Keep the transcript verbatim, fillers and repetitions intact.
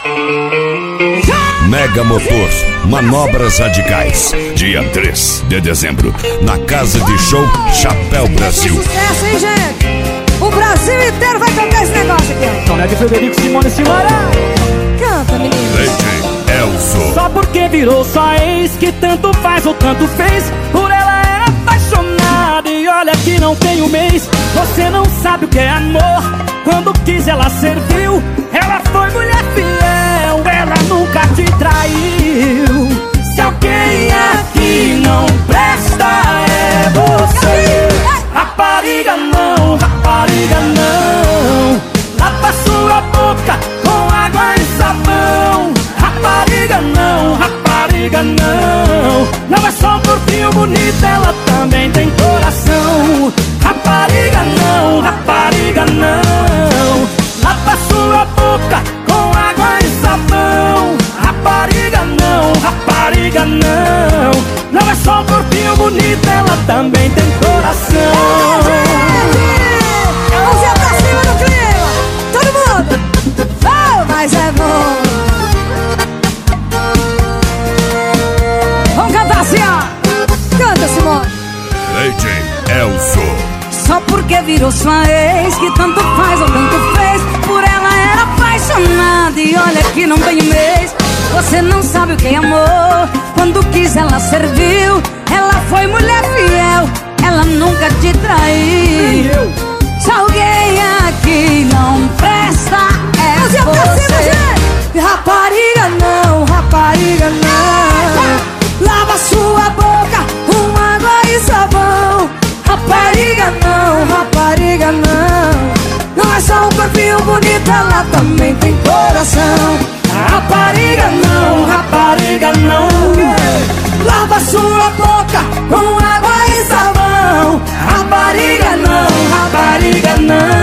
Mega Motors, manobras radicais. Dia três de dezembro, na Casa de Show Chapéu Brasil. Sucesso, hein, gente? O Brasil inteiro vai cantar esse negócio aqui. Tom de Frederico, Simone Simara. Canta, menino. Leite, Elso. Só porque virou sua ex, que tanto faz ou tanto fez. Por ela é apaixonada e olha que não tem um mês. Você não sabe o que é amor. Quando quis ela serviu. Ela foi mulher fiel, ela nunca te traiu. Se alguém aqui não presta é você. Rapariga não, rapariga não. Lava sua boca com água e sabão. Rapariga não, rapariga não. Não é só um corpinho bonito, ela também tem coração. Rapariga não, rapariga não. Lava sua boca com água e sabão. Rapariga não, rapariga não. Não é só um corpinho bonito, ela também tem coração. Mãozinha pra cima do clima. Todo mundo. Oh, mas é bom. Vamos cantar assim, ó. Canta, Simone. Leite, Elso. Só porque virou sua ex, que tanto faz ou tanto fez. Por ela era apaixonada e olha que não tem um mês. Você não sabe o que é amor. Quando quis ela serviu. Ela foi mulher fiel, ela nunca te traiu. Se alguém aqui não presta é você. Rapariga não, rapariga não. Lava sua boca com água e sabão. Rapariga não, rapariga não. Não é só um corpinho bonito, ela também tem coração. Rapariga não, rapariga não. Lava sua boca com água e sabão. Rapariga não, rapariga não.